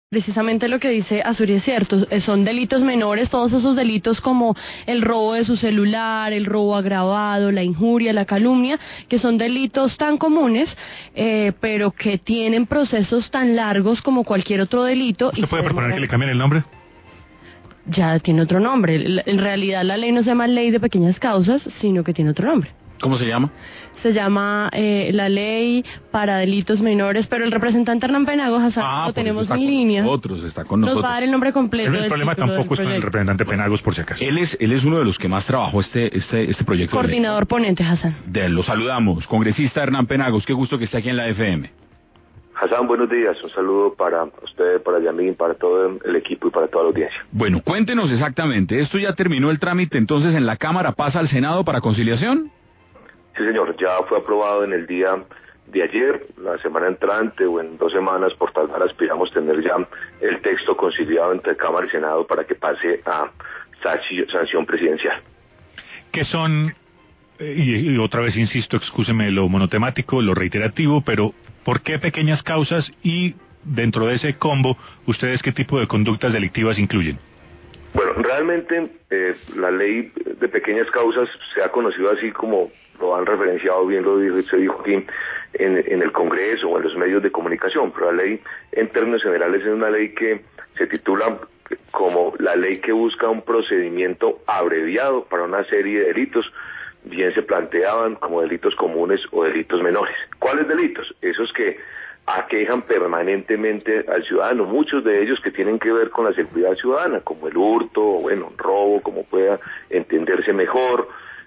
Precisamente lo que dice Azuri es cierto, son delitos menores, todos esos delitos como el robo de su celular, el robo agravado, la injuria, la calumnia, que son delitos tan comunes, pero que tienen procesos tan largos como cualquier otro delito. ¿Usted puede proponer que le cambien el nombre? Ya tiene otro nombre. En realidad la ley no se llama Ley de Pequeñas Causas, sino que tiene otro nombre. ¿Cómo se llama? Se llama la Ley para Delitos Menores, pero el representante Hernán Penagos, Hassan, lo tenemos en línea. Está con nosotros. Nos va a dar el nombre completo. El problema tampoco es con el representante Penagos, por si acaso. Él es uno de los que más trabajó este proyecto. Coordinador ponente, Hassan. Lo saludamos. Congresista Hernán Penagos, qué gusto que esté aquí en la FM. Hassan, buenos días. Un saludo para usted, para Yamín, para todo el equipo y para toda la audiencia. Bueno, cuéntenos exactamente. ¿Esto ya terminó el trámite entonces en la Cámara? ¿Pasa al Senado para conciliación? Sí, señor. Ya fue aprobado en el día de ayer. La semana entrante o en 2 semanas, por tardar, aspiramos tener ya el texto conciliado entre Cámara y Senado para que pase a sanción presidencial. ¿Qué son, y otra vez insisto, excúseme lo monotemático, lo reiterativo, pero ¿por qué pequeñas causas y dentro de ese combo, ustedes qué tipo de conductas delictivas incluyen? Bueno, realmente la ley de pequeñas causas se ha conocido así como lo han referenciado, bien se dijo aquí en el Congreso o en los medios de comunicación, pero la ley en términos generales es una ley que se titula como la ley que busca un procedimiento abreviado para una serie de delitos, bien se planteaban como delitos comunes o delitos menores. ¿Cuáles delitos? Esos que aquejan permanentemente al ciudadano, muchos de ellos que tienen que ver con la seguridad ciudadana, como el hurto, bueno, robo, como pueda entenderse mejor,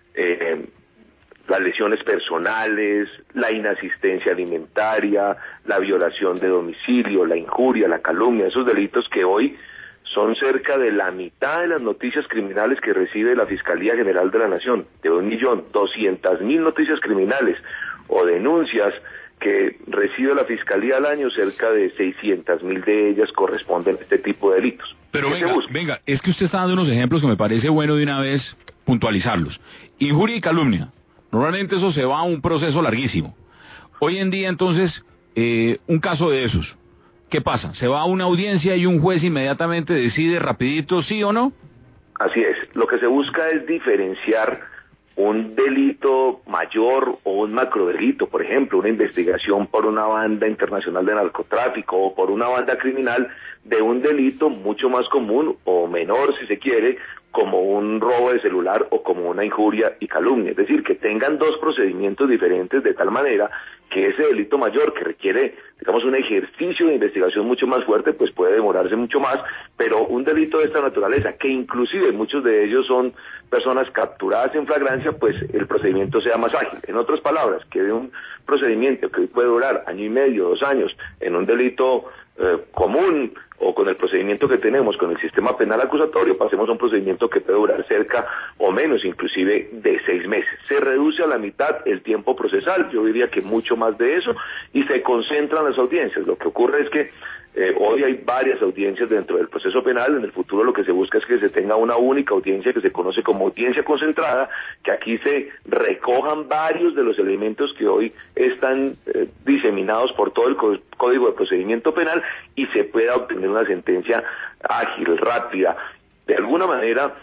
las lesiones personales, la inasistencia alimentaria, la violación de domicilio, la injuria, la calumnia, esos delitos que hoy son cerca de la mitad de las noticias criminales que recibe la Fiscalía General de la Nación, de 1.200.000 noticias criminales o denuncias que recibe la Fiscalía al año, cerca de 600.000 de ellas corresponden a este tipo de delitos. Pero venga, es que usted está dando unos ejemplos que me parece bueno de una vez puntualizarlos. Injuria y calumnia. Normalmente eso se va a un proceso larguísimo. Hoy en día, entonces, un caso de esos, ¿qué pasa? ¿Se va a una audiencia y un juez inmediatamente decide rapidito sí o no? Así es. Lo que se busca es diferenciar un delito mayor o un macrodelito, por ejemplo, una investigación por una banda internacional de narcotráfico o por una banda criminal, de un delito mucho más común o menor, si se quiere, como un robo de celular o como una injuria y calumnia. Es decir, que tengan dos procedimientos diferentes de tal manera que ese delito mayor que requiere, digamos, un ejercicio de investigación mucho más fuerte, pues puede demorarse mucho más, pero un delito de esta naturaleza, que inclusive muchos de ellos son personas capturadas en flagrancia, pues el procedimiento sea más ágil. En otras palabras, que de un procedimiento que puede durar 1 año y medio, 2 años, en un delito común o con el procedimiento que tenemos con el sistema penal acusatorio, pasemos a un procedimiento que puede durar cerca o menos, inclusive de 6 meses. Se reduce a la mitad el tiempo procesal, yo diría que mucho más de eso, y se concentran las audiencias. Lo que ocurre es que hoy hay varias audiencias dentro del proceso penal. En el futuro lo que se busca es que se tenga una única audiencia que se conoce como audiencia concentrada, que aquí se recojan varios de los elementos que hoy están diseminados por todo el Código de Procedimiento Penal y se pueda obtener una sentencia ágil, rápida. De alguna manera,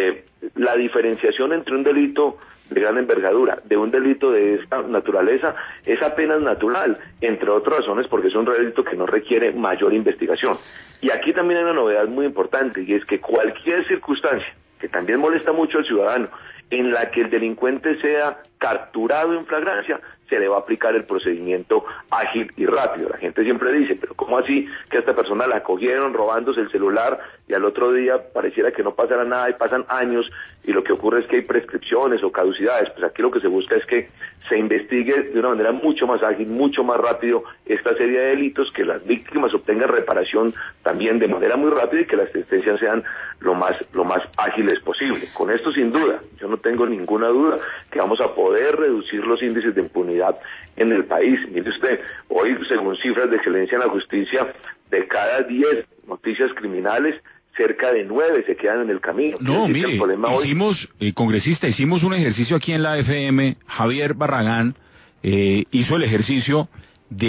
la diferenciación entre un delito de gran envergadura, de un delito de esta naturaleza, es apenas natural, entre otras razones porque es un delito que no requiere mayor investigación. Y aquí también hay una novedad muy importante, y es que cualquier circunstancia, que también molesta mucho al ciudadano, en la que el delincuente sea capturado en flagrancia, se le va a aplicar el procedimiento ágil y rápido. La gente siempre dice, pero ¿cómo así que a esta persona la cogieron robándose el celular y al otro día pareciera que no pasara nada y pasan años y lo que ocurre es que hay prescripciones o caducidades? Pues aquí lo que se busca es que se investigue de una manera mucho más ágil, mucho más rápido esta serie de delitos, que las víctimas obtengan reparación también de manera muy rápida y que las sentencias sean lo más ágiles posible. Con esto, sin duda, yo no tengo ninguna duda que vamos a poder reducir los índices de impunidad en el país. Mire usted, hoy, según cifras de excelencia en la justicia, de cada 10 noticias criminales, cerca de 9 se quedan en el camino. No, mire, congresista, hicimos un ejercicio aquí en la FM, Javier Barragán hizo el ejercicio de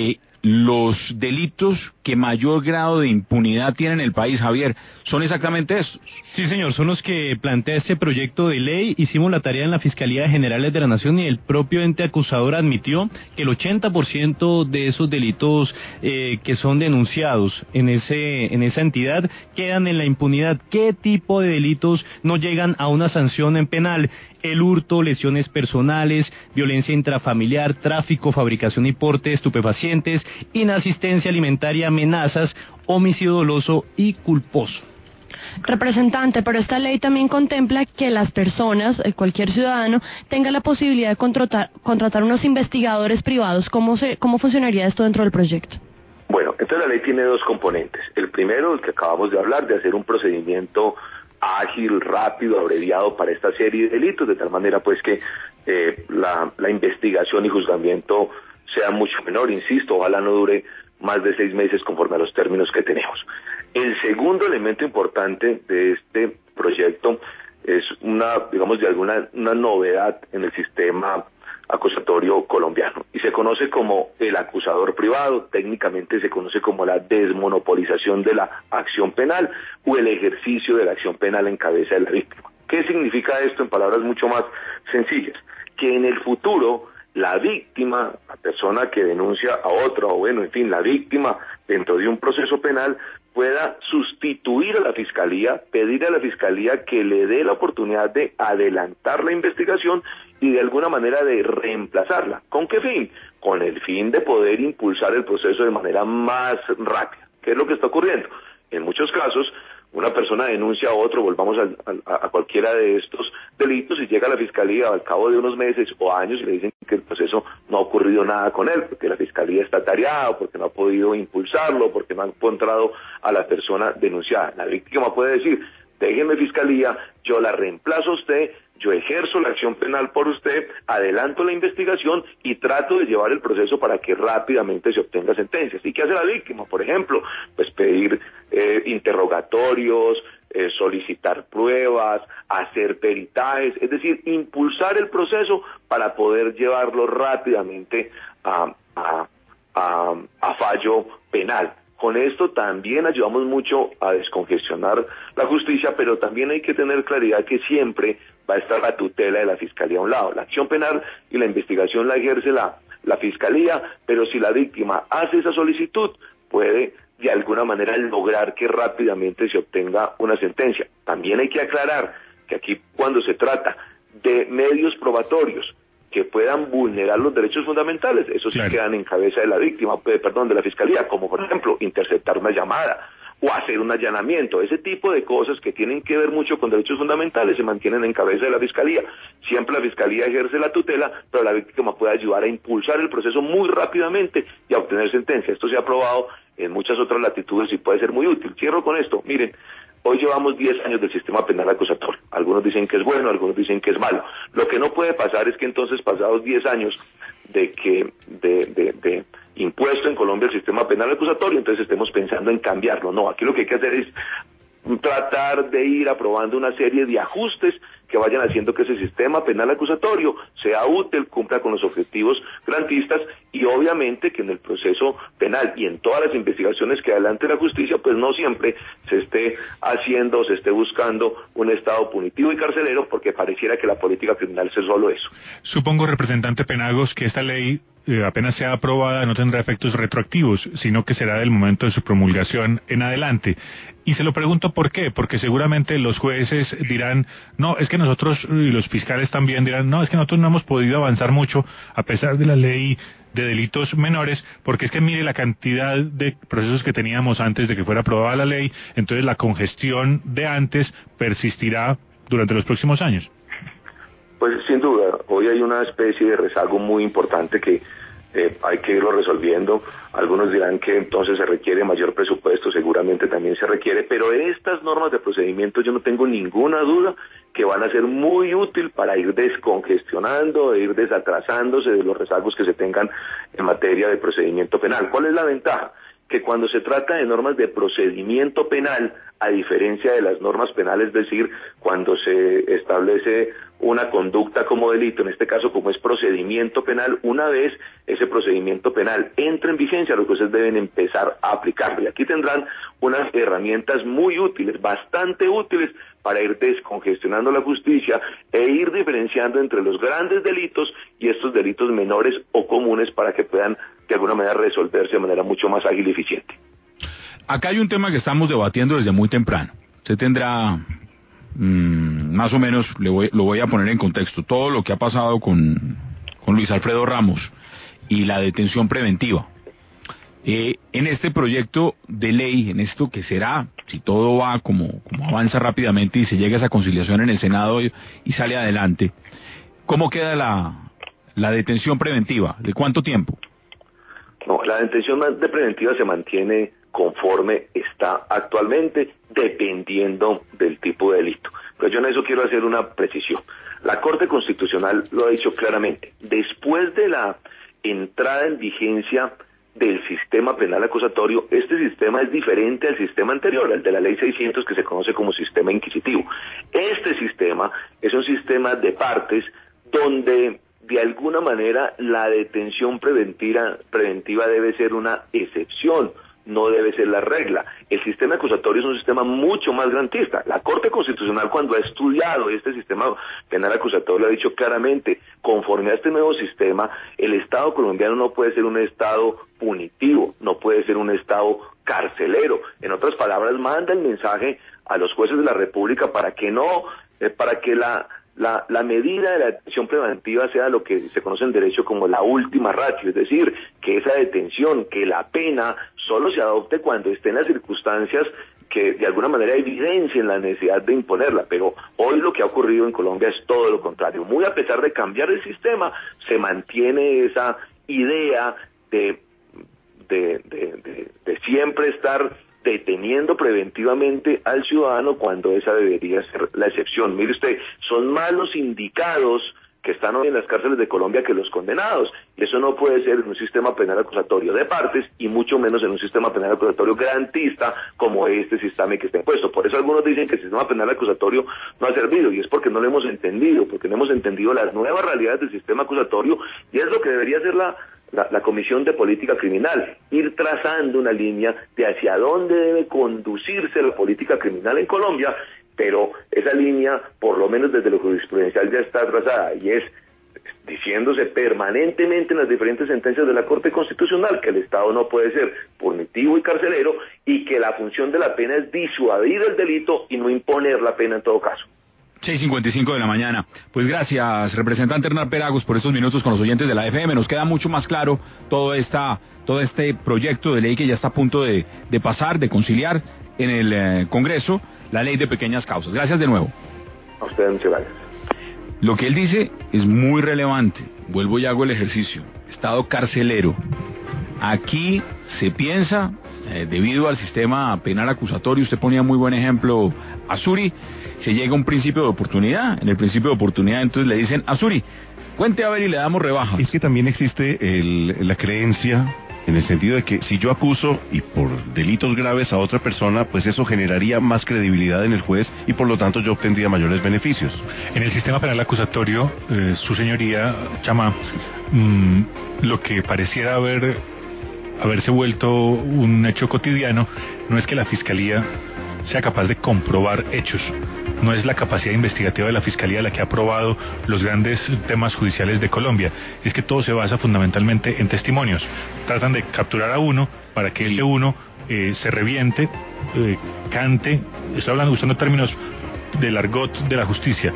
los delitos que mayor grado de impunidad tienen en el país, Javier, son exactamente estos. Sí, señor, son los que plantea este proyecto de ley. Hicimos la tarea en la Fiscalía General de la Nación y el propio ente acusador admitió que el 80% de esos delitos que son denunciados en esa entidad quedan en la impunidad. ¿Qué tipo de delitos no llegan a una sanción en penal? El hurto, lesiones personales, violencia intrafamiliar, tráfico, fabricación y porte de estupefacientes, inasistencia alimentaria, amenazas, homicidio doloso y culposo. Representante, pero esta ley también contempla que las personas, cualquier ciudadano, tenga la posibilidad de contratar unos investigadores privados. ¿Cómo funcionaría esto dentro del proyecto? Bueno, entonces la ley tiene dos componentes. El primero, el que acabamos de hablar, de hacer un procedimiento ágil, rápido, abreviado para esta serie de delitos, de tal manera pues que la investigación y juzgamiento sea mucho menor, insisto, ojalá no dure más de 6 meses conforme a los términos que tenemos. El segundo elemento importante de este proyecto es una novedad en el sistema acusatorio colombiano y se conoce como el acusador privado, técnicamente se conoce como la desmonopolización de la acción penal o el ejercicio de la acción penal en cabeza de la víctima. ¿Qué significa esto en palabras mucho más sencillas? Que en el futuro la víctima, la persona que denuncia a otra, o bueno, en fin, la víctima dentro de un proceso penal pueda sustituir a la fiscalía, pedir a la fiscalía que le dé la oportunidad de adelantar la investigación y de alguna manera de reemplazarla. ¿Con qué fin? Con el fin de poder impulsar el proceso de manera más rápida. ¿Qué es lo que está ocurriendo? En muchos casos, una persona denuncia a otro, volvamos a cualquiera de estos delitos y llega a la fiscalía al cabo de unos meses o años y le dicen que el proceso no ha ocurrido nada con él, porque la fiscalía está tareada, porque no ha podido impulsarlo, porque no ha encontrado a la persona denunciada. La víctima puede decir, déjeme fiscalía, yo la reemplazo a usted, yo ejerzo la acción penal por usted, adelanto la investigación y trato de llevar el proceso para que rápidamente se obtenga sentencias. ¿Y qué hace la víctima? Por ejemplo, pues pedir interrogatorios, solicitar pruebas, hacer peritajes, es decir, impulsar el proceso para poder llevarlo rápidamente a fallo penal. Con esto también ayudamos mucho a descongestionar la justicia, pero también hay que tener claridad que siempre va a estar la tutela de la fiscalía a un lado. La acción penal y la investigación la ejerce la fiscalía, pero si la víctima hace esa solicitud, puede de alguna manera lograr que rápidamente se obtenga una sentencia. También hay que aclarar que aquí cuando se trata de medios probatorios que puedan vulnerar los derechos fundamentales, eso sí quedan en cabeza de la víctima, de la fiscalía, como por ejemplo interceptar una llamada o hacer un allanamiento. Ese tipo de cosas que tienen que ver mucho con derechos fundamentales se mantienen en cabeza de la fiscalía. Siempre la fiscalía ejerce la tutela, pero la víctima puede ayudar a impulsar el proceso muy rápidamente y a obtener sentencia. Esto se ha probado en muchas otras latitudes y puede ser muy útil. Cierro con esto. Miren, hoy llevamos 10 años del sistema penal acusatorio. Algunos dicen que es bueno, algunos dicen que es malo. Lo que no puede pasar es que entonces, pasados 10 años de impuesto en Colombia el sistema penal acusatorio, entonces estemos pensando en cambiarlo. No, aquí lo que hay que hacer es tratar de ir aprobando una serie de ajustes que vayan haciendo que ese sistema penal acusatorio sea útil, cumpla con los objetivos garantistas y obviamente que en el proceso penal y en todas las investigaciones que adelante la justicia, pues no siempre se esté haciendo o se esté buscando un estado punitivo y carcelero, porque pareciera que la política criminal es solo eso. Supongo, representante Penagos, que esta ley apenas sea aprobada no tendrá efectos retroactivos, sino que será del momento de su promulgación en adelante. Y se lo pregunto por qué, porque seguramente los jueces dirán, no, es que nosotros, y los fiscales también dirán, no, es que nosotros no hemos podido avanzar mucho a pesar de la ley de delitos menores, porque es que mire la cantidad de procesos que teníamos antes de que fuera aprobada la ley, entonces la congestión de antes persistirá durante los próximos años. Pues sin duda, hoy hay una especie de rezago muy importante que hay que irlo resolviendo. Algunos dirán que entonces se requiere mayor presupuesto, seguramente también se requiere, pero estas normas de procedimiento yo no tengo ninguna duda que van a ser muy útil para ir descongestionando, e ir desatrasándose de los rezagos que se tengan en materia de procedimiento penal. ¿Cuál es la ventaja? Que cuando se trata de normas de procedimiento penal, a diferencia de las normas penales, es decir, cuando se establece una conducta como delito, en este caso como es procedimiento penal, una vez ese procedimiento penal entra en vigencia, los jueces deben empezar a aplicarlo. Y aquí tendrán unas herramientas muy útiles, bastante útiles, para ir descongestionando la justicia e ir diferenciando entre los grandes delitos y estos delitos menores o comunes para que puedan de alguna manera resolverse de manera mucho más ágil y eficiente. Acá hay un tema que estamos debatiendo desde muy temprano. Usted tendrá, más o menos, lo voy a poner en contexto, todo lo que ha pasado con Luis Alfredo Ramos y la detención preventiva. En este proyecto de ley, en esto que será, si todo va como avanza rápidamente y se llega a esa conciliación en el Senado y sale adelante, ¿cómo queda la detención preventiva? ¿De cuánto tiempo? No, la detención de preventiva se mantiene conforme está actualmente, dependiendo del tipo de delito. Pero yo en eso quiero hacer una precisión. La Corte Constitucional lo ha dicho claramente. Después de la entrada en vigencia del sistema penal acusatorio, este sistema es diferente al sistema anterior, el de la Ley 600, que se conoce como sistema inquisitivo. Este sistema es un sistema de partes donde de alguna manera la detención preventiva debe ser una excepción, no debe ser la regla. El sistema acusatorio es un sistema mucho más garantista. La Corte Constitucional, cuando ha estudiado este sistema penal acusatorio, ha dicho claramente, conforme a este nuevo sistema, el Estado colombiano no puede ser un Estado punitivo, no puede ser un Estado carcelero. En otras palabras, manda el mensaje a los jueces de la República para que la medida de la detención preventiva sea lo que se conoce en derecho como la última ratio, es decir, que esa detención, que la pena solo se adopte cuando estén las circunstancias que de alguna manera evidencien la necesidad de imponerla. Pero hoy lo que ha ocurrido en Colombia es todo lo contrario. Muy a pesar de cambiar el sistema, se mantiene esa idea de siempre estar deteniendo preventivamente al ciudadano cuando esa debería ser la excepción. Mire usted, son más los indicados que están hoy en las cárceles de Colombia que los condenados, y eso no puede ser en un sistema penal acusatorio de partes, y mucho menos en un sistema penal acusatorio garantista como este sistema que está impuesto. Por eso algunos dicen que el sistema penal acusatorio no ha servido, y es porque no lo hemos entendido, porque no hemos entendido las nuevas realidades del sistema acusatorio, y es lo que debería ser la Comisión de Política Criminal, ir trazando una línea de hacia dónde debe conducirse la política criminal en Colombia, pero esa línea, por lo menos desde lo jurisprudencial, ya está trazada, y es diciéndose permanentemente en las diferentes sentencias de la Corte Constitucional que el Estado no puede ser punitivo y carcelero, y que la función de la pena es disuadir el delito y no imponer la pena en todo caso. 6:55 de la mañana. Pues gracias, representante Hernán Penagos, por estos minutos con los oyentes de la FM. Nos queda mucho más claro todo este proyecto de ley que ya está a punto de pasar, de conciliar en el Congreso, la ley de pequeñas causas. Gracias de nuevo. A ustedes muchas gracias. Lo que él dice es muy relevante. Vuelvo y hago el ejercicio. Estado carcelero. Aquí se piensa, debido al sistema penal acusatorio, usted ponía muy buen ejemplo, Azuri, se llega a un principio de oportunidad. En el principio de oportunidad entonces le dicen, Azuri, cuente a ver y le damos rebaja. Es que también existe la creencia en el sentido de que si yo acuso y por delitos graves a otra persona, pues eso generaría más credibilidad en el juez y por lo tanto yo obtendría mayores beneficios. En el sistema penal acusatorio, su señoría, Chama, lo que pareciera haberse vuelto un hecho cotidiano no es que la Fiscalía sea capaz de comprobar hechos. No es la capacidad investigativa de la Fiscalía la que ha probado los grandes temas judiciales de Colombia. Es que todo se basa fundamentalmente en testimonios. Tratan de capturar a uno para que ese uno se reviente, cante, estoy hablando usando términos del argot de la justicia,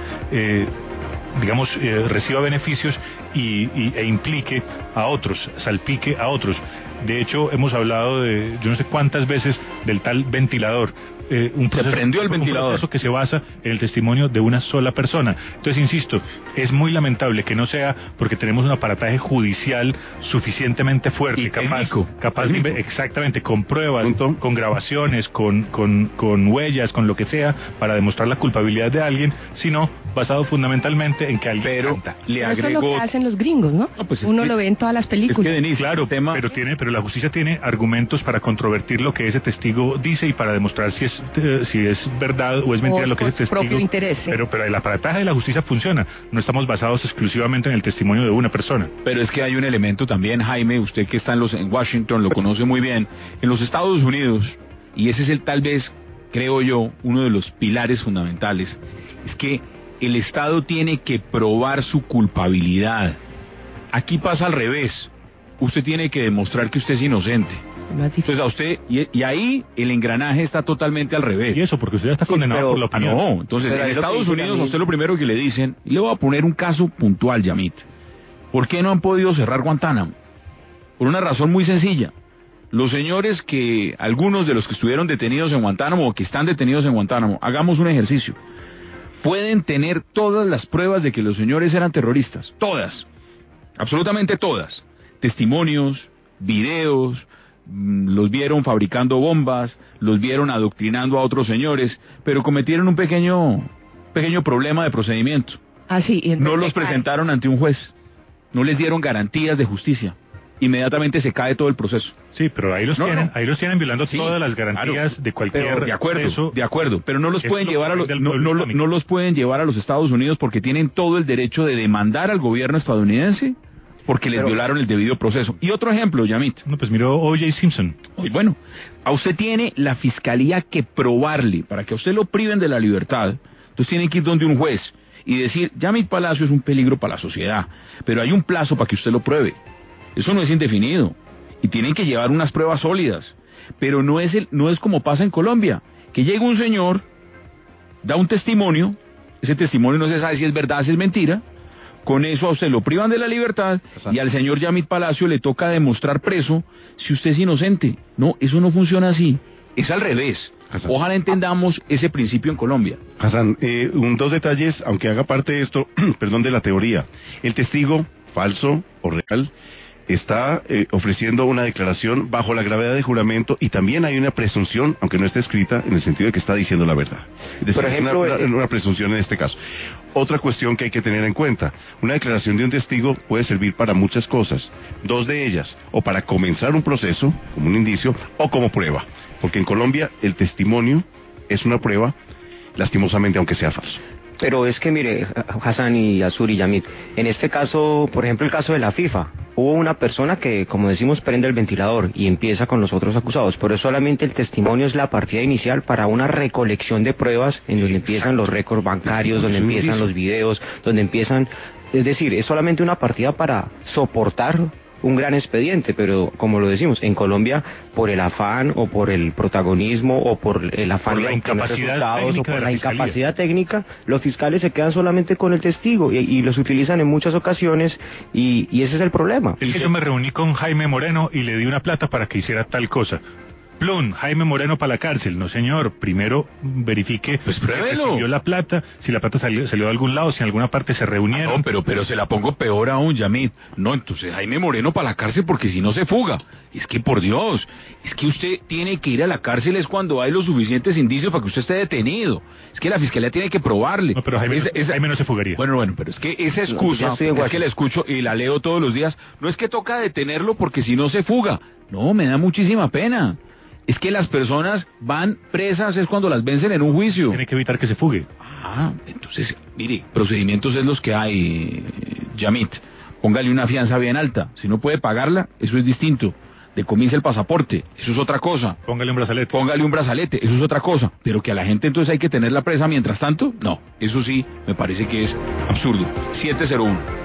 reciba beneficios e implique a otros, salpique a otros. De hecho, hemos hablado yo no sé cuántas veces del tal ventilador. Un proceso que se basa en el testimonio de una sola persona. Entonces, insisto, es muy lamentable que no sea porque tenemos un aparataje judicial suficientemente fuerte, y capaz de, exactamente, con pruebas, con grabaciones, con huellas, con lo que sea, para demostrar la culpabilidad de alguien, sino basado fundamentalmente en que alguien canta. Le agregó... Eso es lo que hacen los gringos, ¿no? Pues uno lo ve en todas las películas. Claro, pero la justicia tiene argumentos para controvertir lo que ese testigo testigo dice y para demostrar si es verdad o es mentira lo que ese testigo. Propio interés. Pero el aparataje de la justicia funciona. No estamos basados exclusivamente en el testimonio de una persona. Pero es que hay un elemento también, Jaime, usted que está en Washington lo conoce muy bien. En los Estados Unidos, y ese es tal vez, creo yo, uno de los pilares fundamentales, es que el Estado tiene que probar su culpabilidad. Aquí pasa al revés. Usted tiene que demostrar que usted es inocente. Entonces a usted, y ahí el engranaje está totalmente al revés. Y eso, porque usted ya está condenado por la opinión. No, entonces en Estados Unidos a usted lo primero que le dicen, y le voy a poner un caso puntual, Yamit. ¿Por qué no han podido cerrar Guantánamo? Por una razón muy sencilla. Los señores algunos de los que estuvieron detenidos en Guantánamo o que están detenidos en Guantánamo, hagamos un ejercicio. Pueden tener todas las pruebas de que los señores eran terroristas. Todas. Absolutamente todas. Testimonios, videos, los vieron fabricando bombas, los vieron adoctrinando a otros señores, pero cometieron un pequeño problema de procedimiento. No los presentaron ante un juez, no les dieron garantías de justicia. Inmediatamente se cae todo el proceso. Sí, pero ahí los tienen violando todas las garantías de cualquier proceso. De acuerdo, pero no los pueden llevar no los pueden llevar a los Estados Unidos porque tienen todo el derecho de demandar al gobierno estadounidense porque les violaron el debido proceso. Y otro ejemplo, Yamit. No, pues miró O.J. Simpson. Bueno, a usted tiene la fiscalía que probarle, para que a usted lo priven de la libertad, entonces tiene que ir donde un juez y decir, Yamit Palacio es un peligro para la sociedad, pero hay un plazo para que usted lo pruebe. Eso no es indefinido. Y tienen que llevar unas pruebas sólidas. Pero no es como pasa en Colombia, que llega un señor, da un testimonio, ese testimonio no se sabe si es verdad, si es mentira. Con eso a usted lo privan de la libertad y al señor Yamit Palacio le toca demostrar preso si usted es inocente. No, eso no funciona así. Es al revés. Hassan. Ojalá entendamos ese principio en Colombia. Hassan, dos detalles, aunque haga parte de esto, perdón, de la teoría. El testigo, falso o real, está ofreciendo una declaración bajo la gravedad de juramento y también hay una presunción, aunque no esté escrita, en el sentido de que está diciendo la verdad. Por ejemplo, una presunción en este caso. Otra cuestión que hay que tener en cuenta, una declaración de un testigo puede servir para muchas cosas, dos de ellas, o para comenzar un proceso, como un indicio, o como prueba, porque en Colombia el testimonio es una prueba, lastimosamente aunque sea falso. Pero es que mire, Hassan y Azur y Yamit, en este caso, por ejemplo el caso de la FIFA, hubo una persona que, como decimos, prende el ventilador y empieza con los otros acusados, pero solamente el testimonio es la partida inicial para una recolección de pruebas en donde empiezan los récords bancarios, donde empiezan los videos, donde empiezan, es decir, es solamente una partida para soportar un gran expediente, pero como lo decimos, en Colombia, por el afán o por el protagonismo o por el afán de obtener resultados o por la incapacidad técnica, los fiscales se quedan solamente con el testigo y los utilizan en muchas ocasiones y ese es el problema. Es que yo me reuní con Jaime Moreno y le di una plata para que hiciera tal cosa. Plum, Jaime Moreno para la cárcel. No, señor, primero verifique pues si pruébelo. recibió la plata, si la plata salió de algún lado, si en alguna parte se reunieron. No, pero se la pongo peor aún, Yamit. No, entonces Jaime Moreno para la cárcel porque si no se fuga. Es que por Dios, es que usted tiene que ir a la cárcel es cuando hay los suficientes indicios para que usted esté detenido. Es que la fiscalía tiene que probarle. No, pero Jaime no se fugaría. Bueno, pero es que esa excusa, es que la escucho y la leo todos los días, no es que toca detenerlo porque si no se fuga. No, me da muchísima pena. Es que las personas van presas es cuando las vencen en un juicio. Tiene que evitar que se fugue. Entonces, mire, procedimientos es los que hay, Yamit. Póngale una fianza bien alta. Si no puede pagarla, eso es distinto. Decomise el pasaporte, eso es otra cosa. Póngale un brazalete. Eso es otra cosa. Pero que a la gente entonces hay que tenerla presa mientras tanto, no. Eso sí, me parece que es absurdo. 701.